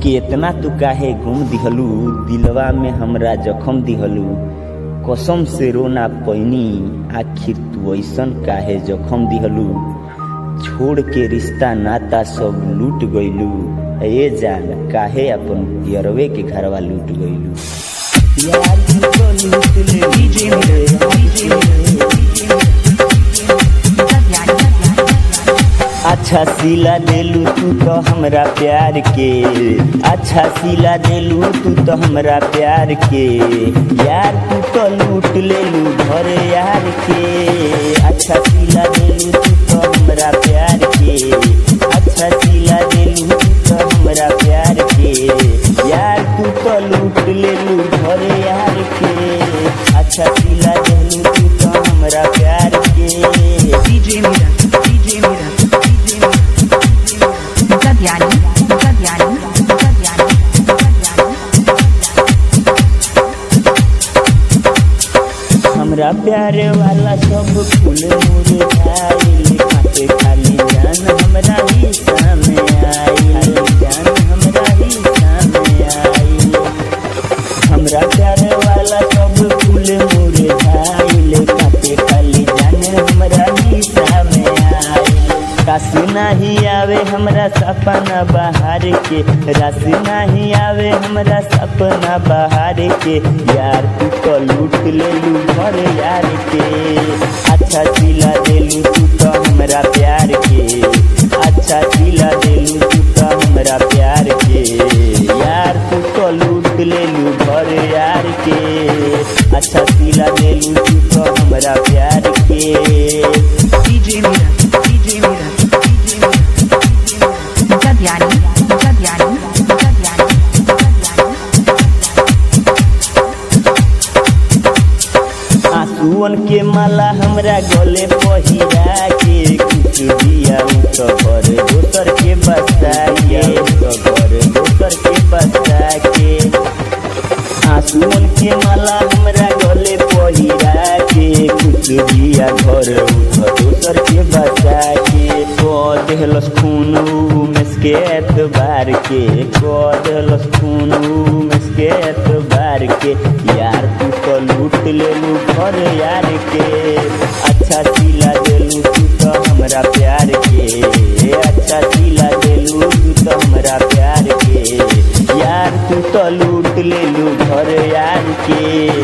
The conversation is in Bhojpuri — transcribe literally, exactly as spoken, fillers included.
कि इतना तू काहे घूम दिहलू, दिलवा में हमरा जखम दिहलू। कसम से रोना पैनी, आखिर तू ऐसन काहे जखम दिहलू। छोड़ के रिश्ता नाता सब लूट गइलू। ए जान काहे अपन यरवे के घरवा लूट गइलू। यार तू तो लूट ले डीजे मेरे अच्छा सिला देलू तू तो हमरा प्यार के। अच्छा सिला देलू तू तो हमरा प्यार के। यार तू तो लूट लेलू घर यार के। अच्छा सिला देलू तू तो हमरा प्यार के। अच्छा सिला देलू तू तो हमरा प्यार के। यार तू तो लूट लेलू घर यार के। अच्छा सिला देलू तू तो हमरा प्यार के। डीजे मेरा डीजे मेरा हमरा प्यार वाला सब फूल मुरझाइल। खाते खाली जान हमरा ही सामने आई। जान हमरा ही सामने आई। हमरा प्यार वाला सब फूल मुरझाइल। खाते खाली जान हमरा ही सामने आई। राशि नहीं आवे हमरा सपना बहार के। राशि नहीं आवे हमरा सपना बहार के। यार तू तो लूट लेलू घर यार के। अच्छा सिला देलू तू तो हमरा प्यार के। अच्छा सिला देलू तू तो हमरा प्यार के। यार तू तो लूट लेलू घर यार के। अच्छा सिला देलू तू तो हमरा प्यार के। डीजे मेरा डीजे मेरा आंसुअन के माला हमरा गले पहिरा के। कुछ दिया तो घर दोसर के बसा के। तो घर दोसर के बसा के। आंसुअन के माला हमरा गले पहिरा के। कुछ दिया घर दोसर के बसा के। देहलस खून उसके एतबार के। देहलस खून उसके एतबार के। यार तू तो लूट लेलू घर यार के। अच्छा सिला देलू तू तो हमरा प्यार के। अच्छा सिला देलू तू तो हमरा प्यार के। यार तू तो लूट लेलू घर यार के।